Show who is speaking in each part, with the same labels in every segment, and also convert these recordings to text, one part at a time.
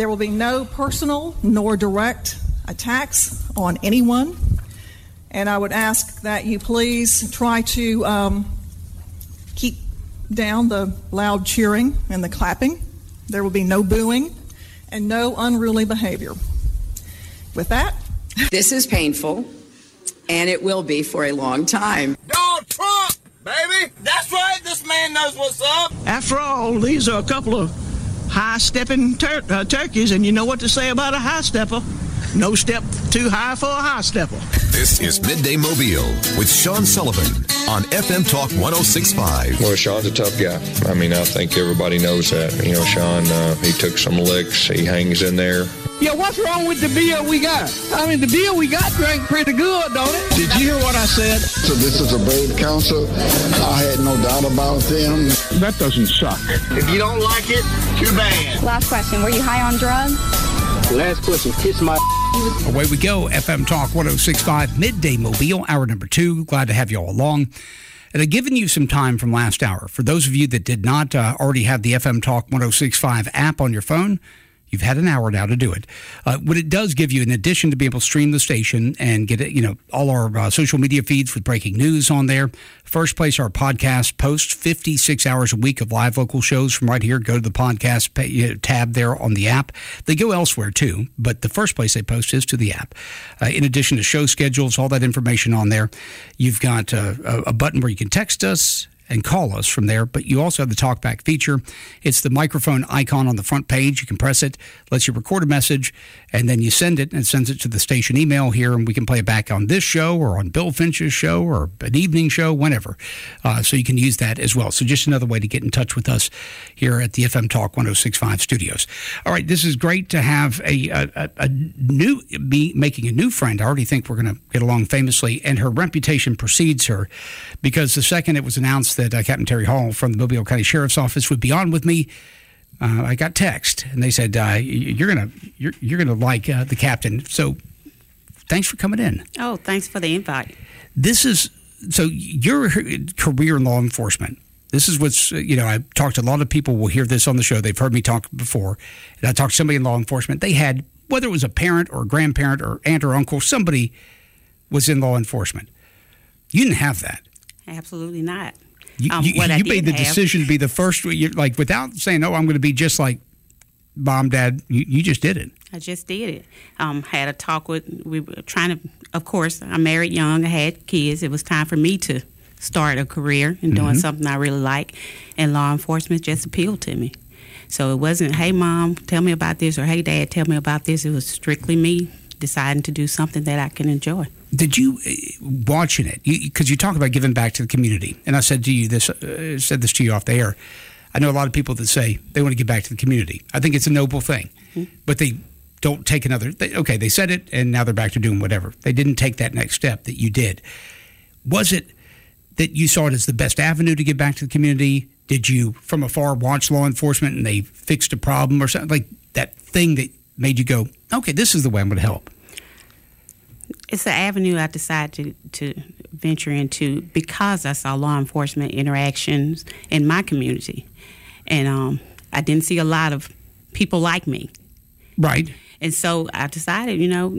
Speaker 1: There will be no personal nor direct attacks on anyone. And I would ask that you please try to keep down the loud cheering and the clapping. There will be no booing and no unruly behavior. With that,
Speaker 2: this is painful, and it will be for a long time.
Speaker 3: Donald Trump, baby! That's right, this man knows what's up.
Speaker 4: After all, these are a couple of high-stepping turkeys, and you know what to say about a high stepper. No step too high for a high stepper.
Speaker 5: This is Midday Mobile with Sean Sullivan on FM Talk 106.5.
Speaker 6: Well, Sean's a tough guy. I mean, I think everybody knows that. You know, Sean, he took some licks. He hangs in there.
Speaker 4: Yeah, what's wrong with the beer we got? I mean, the beer we got drank pretty good, don't it? Did you hear what I said?
Speaker 7: So this is a brave council. I had no doubt about them.
Speaker 4: That doesn't suck.
Speaker 3: If you don't like it, too bad.
Speaker 8: Last question. Were you high on drugs?
Speaker 4: Last question. Kiss my...
Speaker 9: Away we go. FM Talk 106.5 Midday Mobile, hour number 2. Glad to have you all along. And I've given you some time from last hour. For those of you that did not already have the FM Talk 106.5 app on your phone, you've had an hour now to do it. What it does give you, in addition to be able to stream the station and get it, all our social media feeds with breaking news on there. First place, our podcast posts 56 hours a week of live local shows from right here. Go to the podcast tab there on the app. They go elsewhere too, but the first place they post is to the app. In addition to show schedules, all that information on there. You've got a button where you can text us and call us from there, but you also have the talkback feature. It's the microphone icon on the front page. You can press it, lets you record a message, and then you send it, and it sends it to the station email here, and we can play it back on this show or on Bill Finch's show or an evening show, whenever. So you can use that as well. So just another way to get in touch with us here at the FM Talk 106.5 studios. All right, this is great to have making a new friend. I already think we're going to get along famously, and her reputation precedes her, because the second it was announced that Captain Terry Hall from the Mobile County Sheriff's Office would be on with me, I got text, and they said you're gonna like the captain. So thanks for coming in.
Speaker 10: Oh, thanks for the invite.
Speaker 9: This is so your career in law enforcement. This is what's I've talked to a lot of people. Will hear this on the show. They've heard me talk before, and I talked to somebody in law enforcement. They had, whether it was a parent or a grandparent or aunt or uncle, somebody was in law enforcement. You didn't have that.
Speaker 10: Absolutely not.
Speaker 9: You made the decision to be the first, without saying, "Oh, I'm going to be just like Mom, Dad." You just did it.
Speaker 10: I just did it. Had a talk we were trying to, of course, I'm married young. I had kids. It was time for me to start a career and doing something I really like. And law enforcement just appealed to me. So it wasn't, "Hey, Mom, tell me about this," or "Hey, Dad, tell me about this." It was strictly me deciding to do something that I can enjoy.
Speaker 9: Did you, watching it, because you talk about giving back to the community, and I said to you this, to you off the air, I know a lot of people that say they want to give back to the community. I think it's a noble thing, but they don't take they said it, and now they're back to doing whatever. They didn't take that next step that you did. Was it that you saw it as the best avenue to give back to the community? Did you, from afar, watch law enforcement and they fixed a problem or something, like that thing that made you go, okay, this is the way I'm going to help?
Speaker 10: It's an avenue I decided to venture into because I saw law enforcement interactions in my community. And I didn't see a lot of people like me.
Speaker 9: Right.
Speaker 10: And so I decided,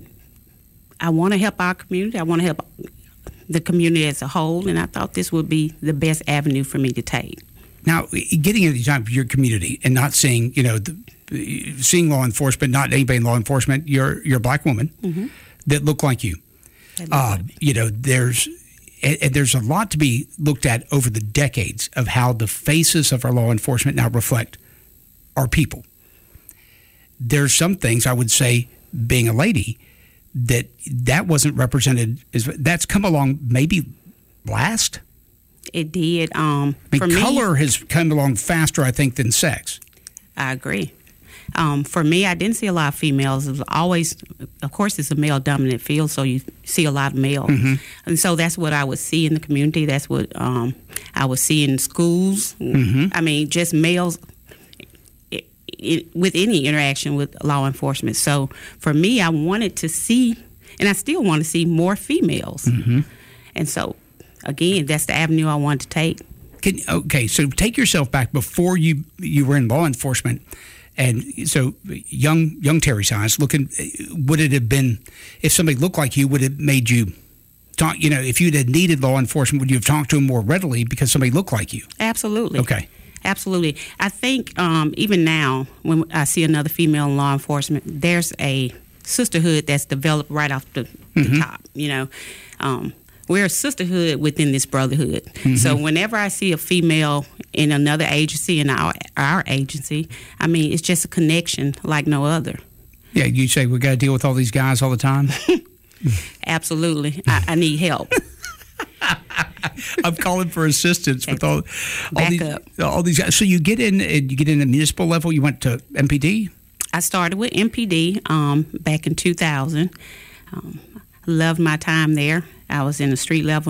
Speaker 10: I want to help our community. I want to help the community as a whole. And I thought this would be the best avenue for me to take.
Speaker 9: Now, getting into your community and not seeing, seeing law enforcement, not anybody in law enforcement, you're a black woman that look like you. There's a lot to be looked at over the decades of how the faces of our law enforcement now reflect our people. There's some things, I would say, being a lady, that wasn't represented. That's come along maybe last.
Speaker 10: It did.
Speaker 9: For color has come along faster, I think, than sex.
Speaker 10: I agree. For me, I didn't see a lot of females. It was always, of course, it's a male-dominant field, so you see a lot of males. And so that's what I would see in the community. That's what I would see in schools. I mean, just males with any interaction with law enforcement. So for me, I wanted to see, and I still want to see, more females. And so, again, that's the avenue I wanted to take.
Speaker 9: So take yourself back before you were in law enforcement. And so young Terry Size, would it have been, if somebody looked like you, would it have made you talk, if you'd had needed law enforcement, would you have talked to him more readily because somebody looked like you?
Speaker 10: Absolutely.
Speaker 9: Okay.
Speaker 10: Absolutely. I think even now, when I see another female in law enforcement, there's a sisterhood that's developed right off the top. We're a sisterhood within this brotherhood. So whenever I see a female in another agency, in our agency, I mean, it's just a connection like no other.
Speaker 9: Yeah, you say we got to deal with all these guys all the time?
Speaker 10: Absolutely. I need help.
Speaker 9: I'm calling for assistance with all these guys. So you get in the municipal level. You went to MPD?
Speaker 10: I started with MPD back in 2000. Loved my time there. I was in the street level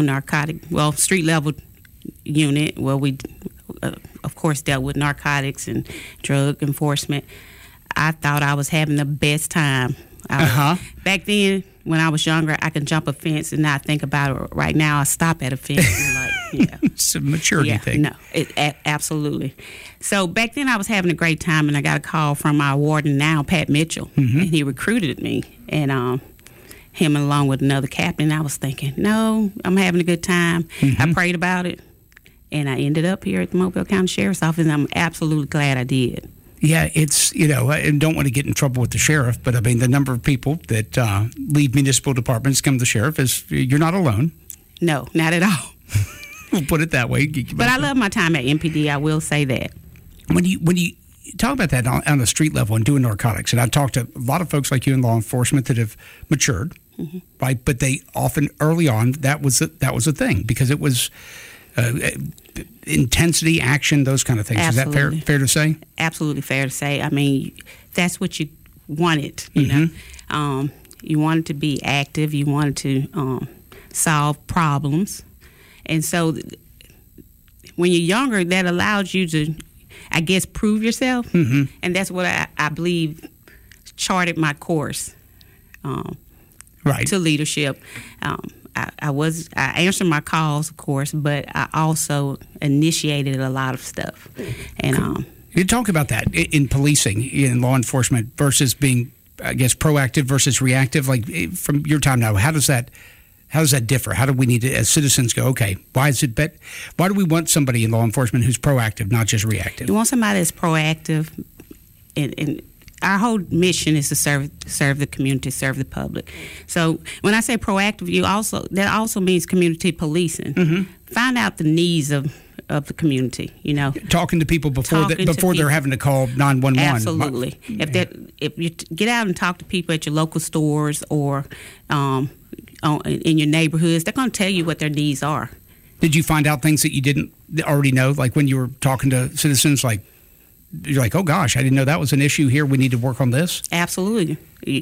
Speaker 10: unit where we, of course, dealt with narcotics and drug enforcement. I thought I was having the best time. Back then, when I was younger, I could jump a fence and not think about it. Right now, I stop at a fence and
Speaker 9: it's a maturity thing.
Speaker 10: No, absolutely. So back then, I was having a great time, and I got a call from our warden now, Pat Mitchell, and he recruited me, and him along with another captain. I was thinking, no, I'm having a good time. I prayed about it, and I ended up here at the Mobile County Sheriff's Office, and I'm absolutely glad I did.
Speaker 9: Yeah, it's, I don't want to get in trouble with the sheriff, but I mean, the number of people that leave municipal departments come to the sheriff you're not alone.
Speaker 10: No, not at all.
Speaker 9: We'll put it that way.
Speaker 10: But I love my time at MPD, I will say that.
Speaker 9: When you talk about that on the street level and doing narcotics, and I talked to a lot of folks like you in law enforcement that have matured, right? But they often, early on, that was a thing because it was intensity, action, those kind of things.
Speaker 10: Absolutely.
Speaker 9: Is that fair to say?
Speaker 10: Absolutely fair to say. I mean, that's what you wanted, you know. You wanted to be active. You wanted to solve problems. And so when you're younger, that allows you to, I guess, prove yourself. And that's what I believe charted my course to leadership. I answered my calls, of course, but I also initiated a lot of stuff. And
Speaker 9: you talk about that in policing, in law enforcement, versus being, I guess, proactive versus reactive. Like from your time now, how does that differ? How do we need to, as citizens, go? Okay, why do we want somebody in law enforcement who's proactive, not just reactive?
Speaker 10: You want somebody that's proactive, and our whole mission is to serve the community, serve the public. So when I say proactive, that also means community policing. Find out the needs of the community.
Speaker 9: Talking to people before they're having to call 911.
Speaker 10: Absolutely. If you get out and talk to people at your local stores or in your neighborhoods, they're going to tell you what their needs are.
Speaker 9: Did you find out things that you didn't already know, like when you were talking to citizens, like? You're like, oh gosh, I didn't know that was an issue here. We need to work on this.
Speaker 10: Absolutely.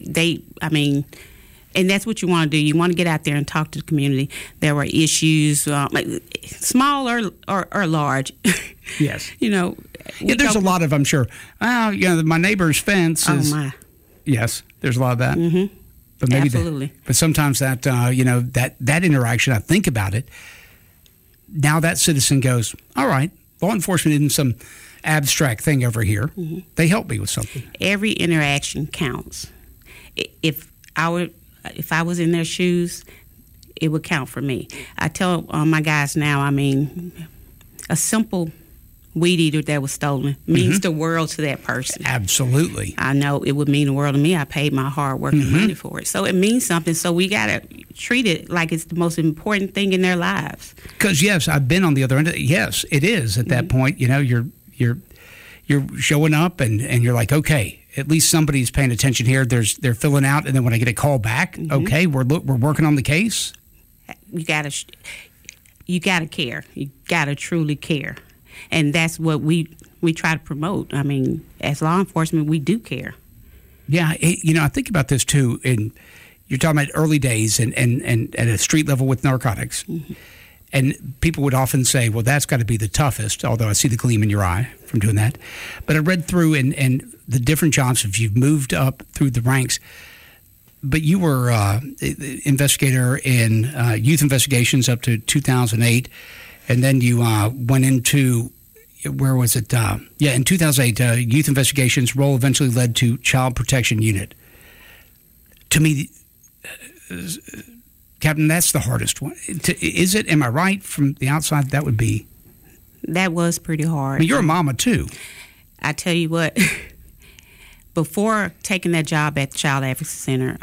Speaker 10: And that's what you want to do. You want to get out there and talk to the community. There were issues, small or large.
Speaker 9: Yes.
Speaker 10: There's
Speaker 9: a lot of, I'm sure. My neighbor's fence is. Oh my. Yes, there's a lot of that. But maybe
Speaker 10: absolutely.
Speaker 9: But sometimes that that interaction, I think about it. Now that citizen goes, all right, law enforcement isn't some abstract thing over here. They help me with something.
Speaker 10: Every interaction counts. If I was in their shoes, it would count for me. I tell my guys now, a simple weed eater that was stolen means the world to that person.
Speaker 9: Absolutely.
Speaker 10: I know it would mean the world to me. I paid my hard working money for it. So it means something. So we got to treat it like it's the most important thing in their lives. Because,
Speaker 9: yes, I've been on the other end. Yes, it is at that point. You're showing up and you're like, okay, at least somebody's paying attention here. They're filling out, and then when I get a call back, okay, we're working on the case.
Speaker 10: You gotta care. You gotta truly care, and that's what we try to promote. As law enforcement, we do care.
Speaker 9: Yeah, I think about this too. And you're talking about early days and at a street level with narcotics. And people would often say, well, that's got to be the toughest, although I see the gleam in your eye from doing that. But I read through and the different jobs, if you've moved up through the ranks, but you were investigator in youth investigations up to 2008, and then you went into where was it? In 2008, Youth Investigations role eventually led to Child Protection Unit. To me, Captain, that's the hardest one. Is it? Am I right? From the outside, that would be.
Speaker 10: That was pretty hard.
Speaker 9: I mean, you're a mama too.
Speaker 10: I tell you what. Before taking that job at the Child Advocacy Center,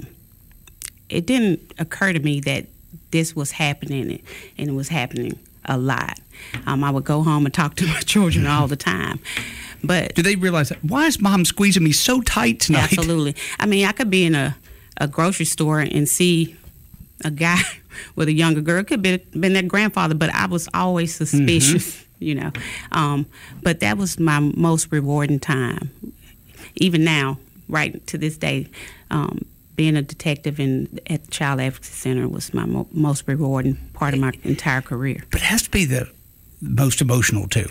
Speaker 10: it didn't occur to me that this was happening, and it was happening a lot. I would go home and talk to my children all the time. But
Speaker 9: do they realize that? Why is Mom squeezing me so tight tonight?
Speaker 10: Absolutely. I mean, I could be in a grocery store and see a guy with a younger girl. It could have been their grandfather, but I was always suspicious, But that was my most rewarding time. Even now, right to this day, being a detective at the Child Advocacy Center was my most rewarding part of my entire career.
Speaker 9: But it has to be the most emotional too.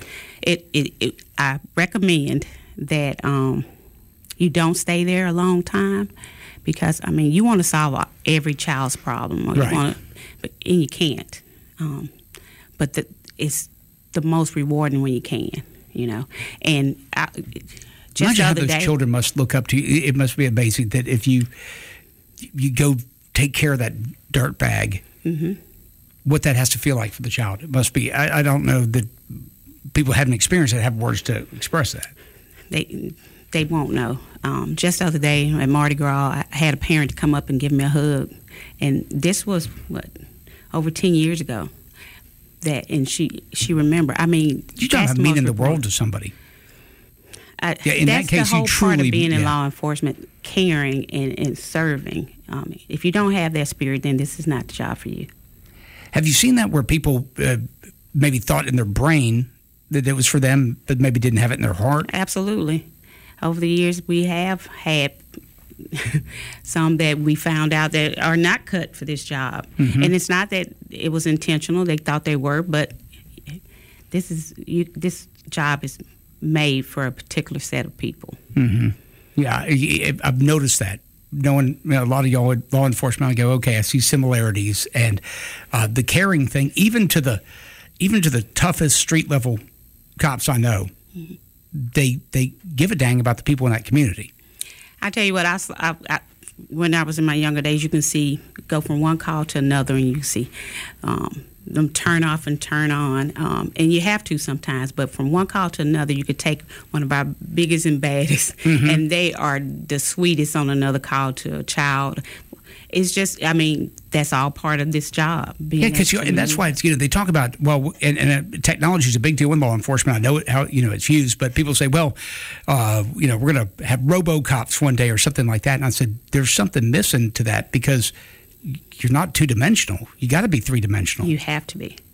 Speaker 10: I recommend that you don't stay there a long time, because you want to solve every child's problem, and you can't. But it's the most rewarding when you can, And just
Speaker 9: imagine
Speaker 10: the
Speaker 9: how
Speaker 10: other
Speaker 9: those
Speaker 10: day,
Speaker 9: children must look up to you. It must be amazing that if you go take care of that dirt bag, what that has to feel like for the child. It must be. I don't know that people haven't experienced it have words to express that.
Speaker 10: They won't know. Just the other day at Mardi Gras, I had a parent come up and give me a hug, and this was over 10 years ago. And she remembered.
Speaker 9: You're talking about meaning the world to somebody. In that case,
Speaker 10: the whole
Speaker 9: you truly
Speaker 10: part of being in law enforcement, caring and serving. If you don't have that spirit, then this is not the job for you.
Speaker 9: Have you seen that where people maybe thought in their brain that it was for them, but maybe didn't have it in their heart?
Speaker 10: Absolutely. Over the years, we have had some that we found out that are not cut for this job. And it's not that it was intentional. They thought they were, but this job is made for a particular set of people. Yeah,
Speaker 9: I've noticed that. Knowing a lot of y'all at law enforcement, I go, okay, I see similarities, and the caring thing, even to the toughest street level cops I know, they give a dang about the people in that community. I tell you what, I when I was in my younger days, you can go from one call to another, and you see them turn off and turn on, and you have to sometimes, but from one call to another, you could take one of our biggest and baddest, and they are the sweetest on another call to a child. It's just, that's all part of this job. Yeah, and that's why it's, they talk about, and technology is a big deal in law enforcement. I know how, it's used, but people say, we're going to have RoboCops one day or something like that. And I said, there's something missing to that, because you're not two-dimensional. You got to be three-dimensional. You have to be.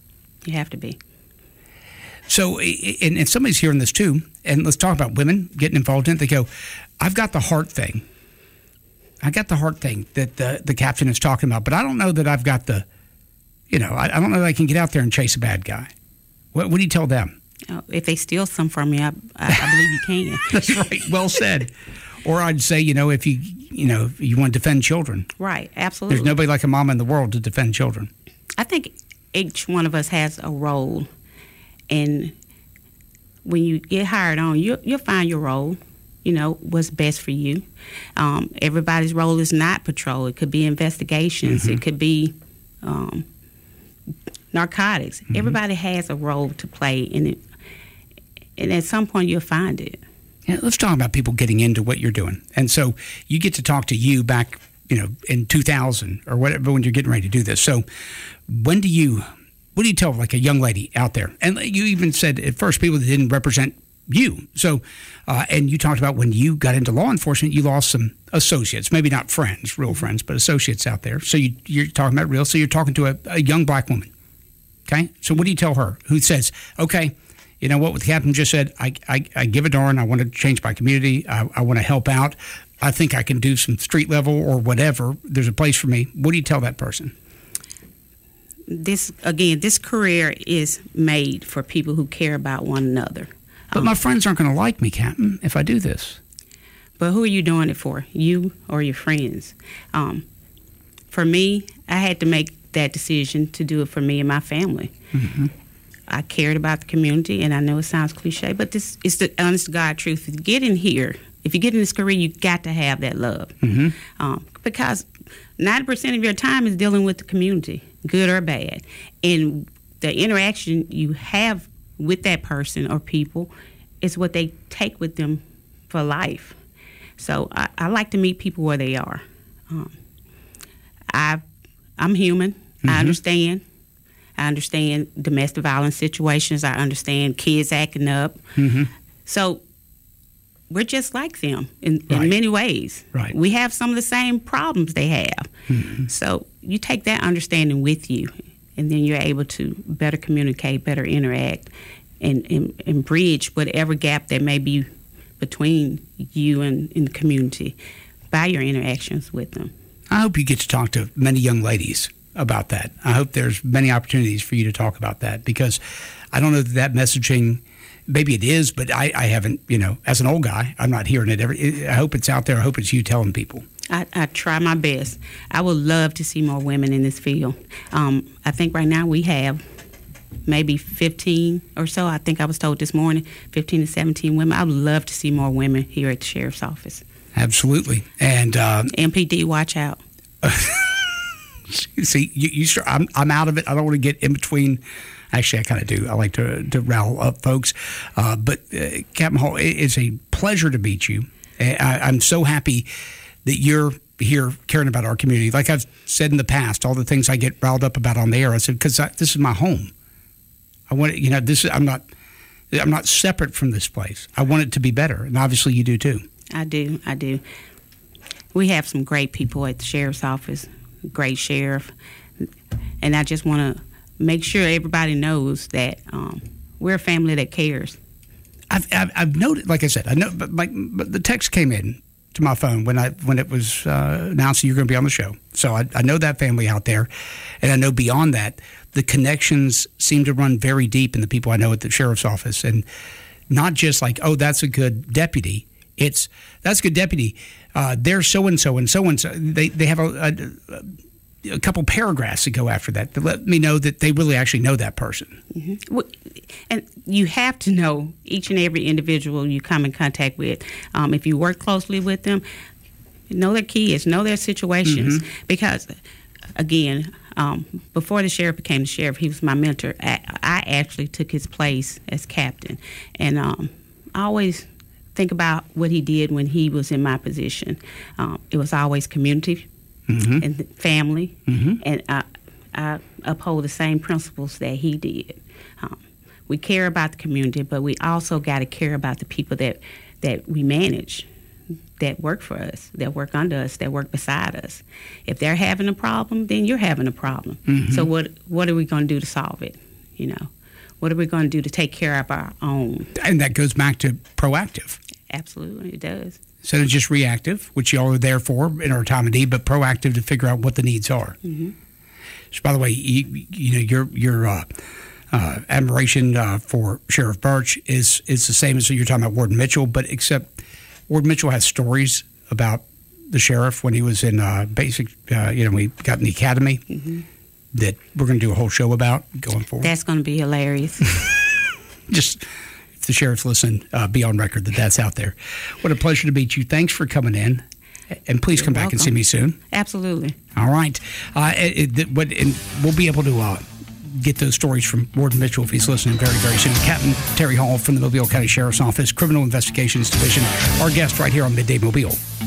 Speaker 9: So, and somebody's hearing this too, and let's talk about women getting involved in it. They go, I've got the heart thing. that the captain is talking about, but I don't know that I've got the, I don't know that I can get out there and chase a bad guy. What do you tell them?
Speaker 10: If they steal some from you, I believe you can.
Speaker 9: That's right. Well said. Or I'd say, if you want to defend children.
Speaker 10: Right, absolutely.
Speaker 9: There's nobody like a mama in the world to defend children.
Speaker 10: I think each one of us has a role, and when you get hired on, you'll find your role, what's best for you. Everybody's role is not patrol. It could be investigations. It could be narcotics. Everybody has a role to play in it, and at some point you'll find it.
Speaker 9: Yeah, let's talk about people getting into what you're doing. And so you get to talk to you back, in 2000 or whatever, when you're getting ready to do this. So what do you tell like a young lady out there? And you even said at first people that didn't represent you. So, and you talked about when you got into law enforcement, you lost some associates, maybe not friends, real friends, but associates out there. So you're talking about real. So you're talking to a young black woman. Okay. So what do you tell her who says, okay, you know what the captain just said, I give a darn. I want to change my community. I want to help out. I think I can do some street level or whatever. There's a place for me. What do you tell that person?
Speaker 10: This career is made for people who care about one another.
Speaker 9: But my friends aren't going to like me, Captain, if I do this.
Speaker 10: But who are you doing it for? You or your friends? For me, I had to make that decision to do it for me and my family. I cared about the community, and I know it sounds cliche, but this is the honest to God truth. If you get in here, if you get in this career, you got to have that love. Because 90% of your time is dealing with the community, good or bad. And the interaction you have with that person or people is what they take with them for life. So I like to meet people where they are. I'm human. I understand. I understand domestic violence situations. I understand kids acting up. So we're just like them in many ways.
Speaker 9: Right.
Speaker 10: We have some of the same problems they have. So you take that understanding with you, and then you're able to better communicate, better interact, and bridge whatever gap there may be between you and the community by your interactions with them.
Speaker 9: I hope you get to talk to many young ladies about that. I hope there's many opportunities for you to talk about that, because I don't know that messaging, maybe it is, but I haven't, as an old guy, I'm not hearing it. I hope it's out there. I hope it's you telling people.
Speaker 10: I try my best. I would love to see more women in this field. I think right now we have maybe 15 or so. I think I was told this morning, 15 to 17 women. I would love to see more women here at the Sheriff's Office.
Speaker 9: Absolutely. And
Speaker 10: MPD, watch out.
Speaker 9: See, I'm out of it. I don't want to get in between. Actually, I kind of do. I like to rile up folks. But Captain Hall, it's a pleasure to meet you. I'm so happy that you're here caring about our community. Like I've said in the past, all the things I get riled up about on the air, I said, because this is my home. I want it, I'm not separate from this place. I want it to be better. And obviously you do too. I
Speaker 10: do. We have some great people at the Sheriff's Office, great sheriff. And I just want to make sure everybody knows that we're a family that cares.
Speaker 9: I've noted, like I said, I know, but the text came in to my phone when it was announced that you're going to be on the show. So I know that family out there, and I know beyond that, the connections seem to run very deep in the people I know at the Sheriff's Office, and not just like, oh, that's a good deputy. It's that's a good deputy. They're so and so and so and so. They have a couple paragraphs that go after that let me know that they really actually know that person.
Speaker 10: Well, and you have to know each and every individual you come in contact with. If you work closely with them, know their kids, know their situations. Because, again, before the sheriff became the sheriff, he was my mentor. I actually took his place as captain. And I always think about what he did when he was in my position. It was always community and family, and I uphold the same principles that he did. We care about the community, but we also got to care about the people that we manage, that work for us, that work under us, that work beside us. If they're having a problem, then you're having a problem. So what are we going to do to solve it? What are we going to do to take care of our own?
Speaker 9: And that goes back to proactive.
Speaker 10: Absolutely, it does.
Speaker 9: Instead of just reactive, which y'all are there for in our time of need, but proactive to figure out what the needs are. So, by the way, your admiration for Sheriff Burch is the same as you're talking about Warden Mitchell, but except Warden Mitchell has stories about the sheriff when he was in basic, we got in the academy that we're going to do a whole show about going forward.
Speaker 10: That's going to be hilarious.
Speaker 9: Just if the sheriff's listen, be on record that's out there. What a pleasure to meet you. Thanks for coming in. And please come back and see me soon.
Speaker 10: Absolutely.
Speaker 9: All right. And we'll be able to get those stories from Warden Mitchell if he's listening very, very soon. Captain Terry Hall from the Mobile County Sheriff's Office, Criminal Investigations Division, our guest right here on Midday Mobile.